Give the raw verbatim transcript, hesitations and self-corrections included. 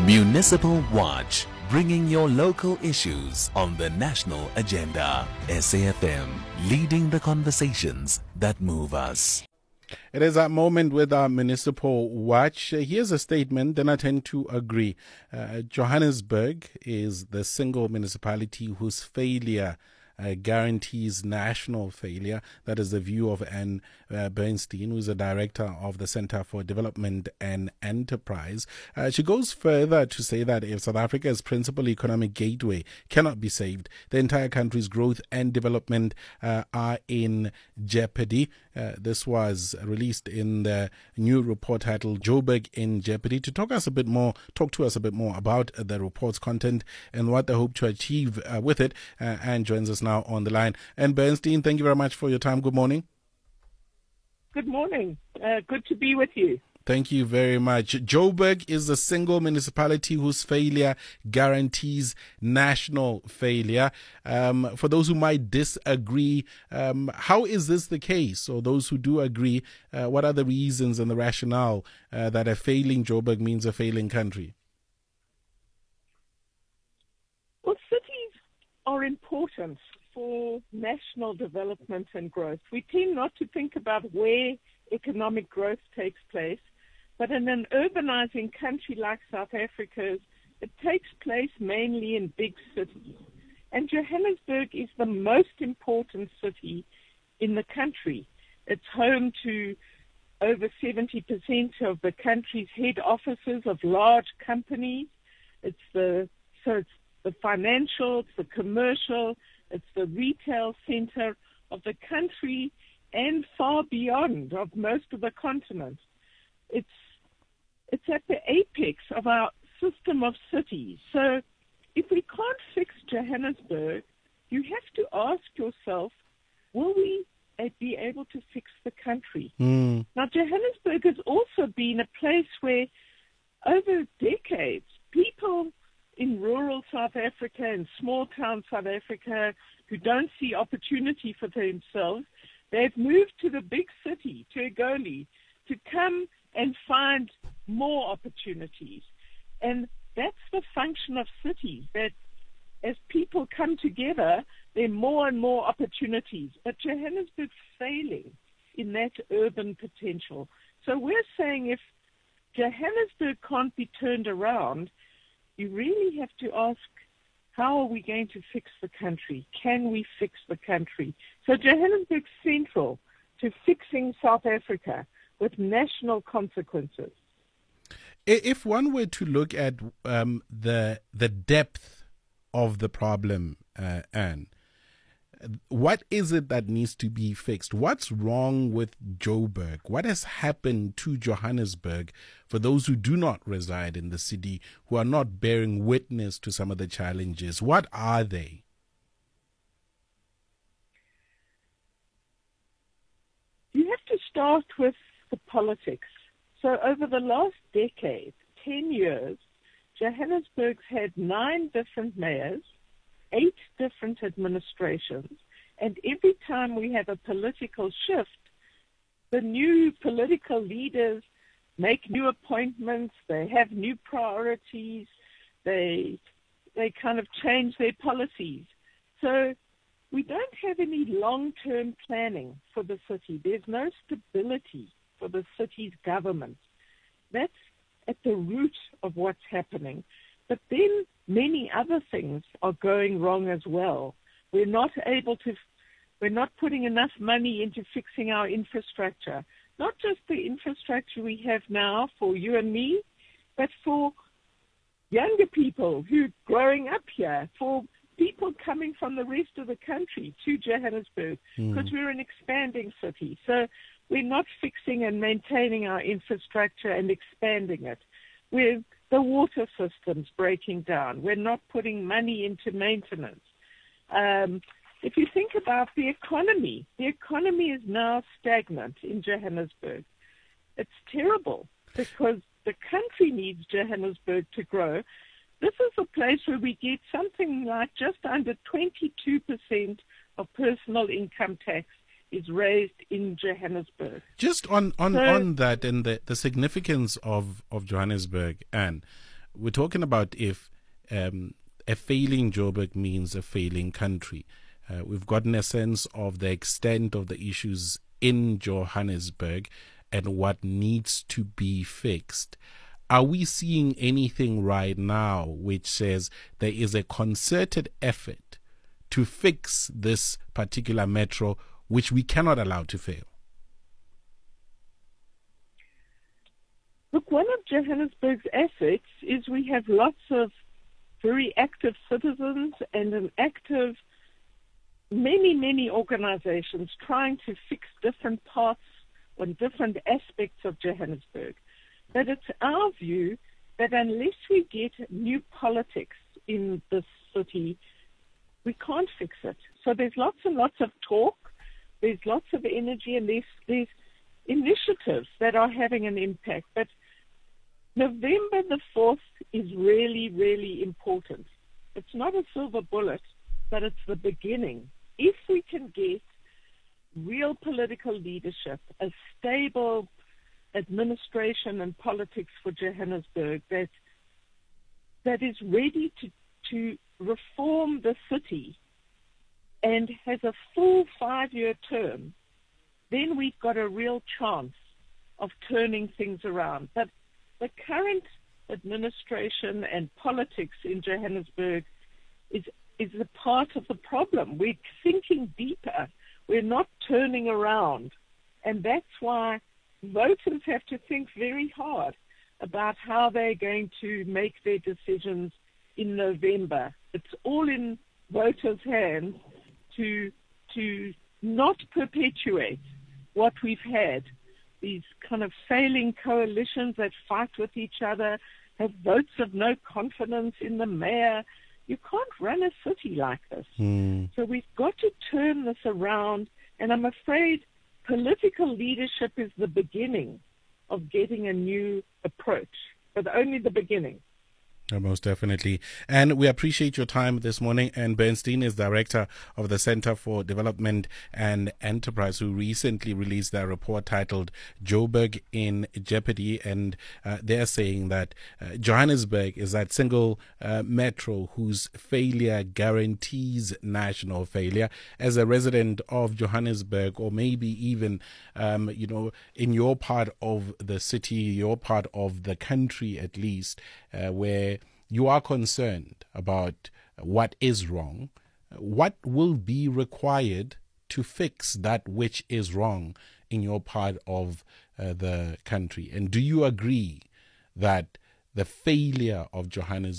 Municipal Watch, bringing your local issues on the national agenda. S A F M, leading the conversations that move us. It is that moment with our Municipal Watch. Here's a statement, then I tend to agree. Uh, Johannesburg is the single municipality whose failure Uh, guarantees national failure. That is the view of Anne uh, Bernstein, who is a director of the Center for Development and Enterprise. Uh, she goes further to say that if South Africa's principal economic gateway cannot be saved, the entire country's growth and development uh, are in jeopardy. Uh, this was released in the new report titled Joburg in Jeopardy. To talk us a bit more, talk to us a bit more about uh, the report's content and what they hope to achieve uh, with it, uh, and joins us now on the line. And Bernstein, thank you very much for your time. Good morning. Good morning. Uh, good to be with you. Thank you very much. Joburg is the single municipality whose failure guarantees national failure. Um, for those who might disagree, um, how is this the case? Or those who do agree, uh, what are the reasons and the rationale uh, that a failing Joburg means a failing country? Well, cities are important for national development and growth. We tend not to think about where economic growth takes place, but in an urbanizing country like South Africa's, it takes place mainly in big cities. And Johannesburg is the most important city in the country. It's home to over seventy percent of the country's head offices of large companies. It's the, so it's the financial, it's the commercial, it's the retail center of the country and far beyond of most of the continent. It's it's at the apex of our system of cities. So if we can't fix Johannesburg, you have to ask yourself, will we be able to fix the country? Mm. Now, Johannesburg has also been a place where over decades, people in rural South Africa and small town South Africa who don't see opportunity for themselves, they've moved to the big city, to Egoli, to come and find more opportunities. And that's the function of cities, that as people come together, there are more and more opportunities. But Johannesburg's failing in that urban potential. So we're saying if Johannesburg can't be turned around, you really have to ask, how are we going to fix the country? Can we fix the country? So Johannesburg's central to fixing South Africa with national consequences. If one were to look at um, the the depth of the problem, uh, Anne, what is it that needs to be fixed? What's wrong with Joburg? What has happened to Johannesburg for those who do not reside in the city, who are not bearing witness to some of the challenges? What are they? You have to start with the politics. So over the last decade, ten years, Johannesburg's had nine different mayors, eight different administrations, and every time we have a political shift, the new political leaders make new appointments, they have new priorities, they they kind of change their policies. So we don't have any long-term planning for the city. There's no stability for the city's government. That's at the root of what's happening. But then many other things are going wrong as well. We're not able to, we're not putting enough money into fixing our infrastructure. Not just the infrastructure we have now for you and me, but for younger people who are growing up here, for people coming from the rest of the country to Johannesburg, because mm. we're an expanding city. So we're not fixing and maintaining our infrastructure and expanding it. We're the water system's breaking down. We're not putting money into maintenance. Um, if you think about the economy, the economy is now stagnant in Johannesburg. It's terrible because the country needs Johannesburg to grow. This is a place where we get something like just under twenty-two percent of personal income tax is raised in Johannesburg. Just on, on, so, on that and the, the significance of, of Johannesburg, Anne, we're talking about if um, a failing Joburg means a failing country. Uh, we've gotten a sense of the extent of the issues in Johannesburg and what needs to be fixed. Are we seeing anything right now which says there is a concerted effort to fix this particular metro, which we cannot allow to fail? Look, one of Johannesburg's assets is we have lots of very active citizens and an active, many, many organizations trying to fix different parts and different aspects of Johannesburg. But it's our view that unless we get new politics in this city, we can't fix it. So there's lots and lots of talk, there's lots of energy, and there's, there's initiatives that are having an impact. But November the fourth is really, really important. It's not a silver bullet, but it's the beginning. If we can get real political leadership, a stable administration and politics for Johannesburg that that is ready to, to reform the city and has a full five-year term, then we've got a real chance of turning things around. But the current administration and politics in Johannesburg is is a part of the problem. We're thinking deeper. We're not turning around. And that's why voters have to think very hard about how they're going to make their decisions in November. It's all in voters' hands to to not perpetuate what we've had, these kind of failing coalitions that fight with each other, have votes of no confidence in the mayor. You can't run a city like this. Mm. So we've got to turn this around, and I'm afraid political leadership is the beginning of getting a new approach, but only the beginning. Oh, most definitely. And we appreciate your time this morning. And Bernstein is director of the Center for Development and Enterprise, who recently released their report titled Joburg in Jeopardy. And uh, they're saying that uh, Johannesburg is that single uh, metro whose failure guarantees national failure. As a resident of Johannesburg, or maybe even, um, you know, in your part of the city, your part of the country at least, uh, where you are concerned about what is wrong, what will be required to fix that which is wrong in your part of uh, the country? And do you agree that the failure of Johannesburg